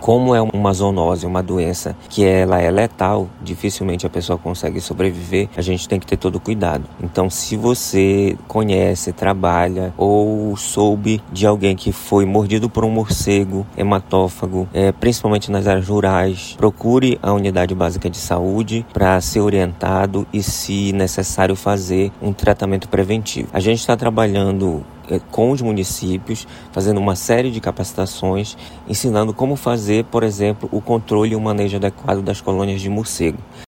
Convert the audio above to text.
Como é uma zoonose, uma doença que ela é letal, dificilmente a pessoa consegue sobreviver, a gente tem que ter todo cuidado. Então, se você conhece, trabalha ou soube de alguém que foi mordido por um morcego hematófago, principalmente nas áreas rurais, procure a unidade básica de saúde para ser orientado e, se necessário, fazer um tratamento preventivo. A gente está trabalhando com os municípios, fazendo uma série de capacitações, ensinando como fazer, por exemplo, o controle e o manejo adequado das colônias de morcego.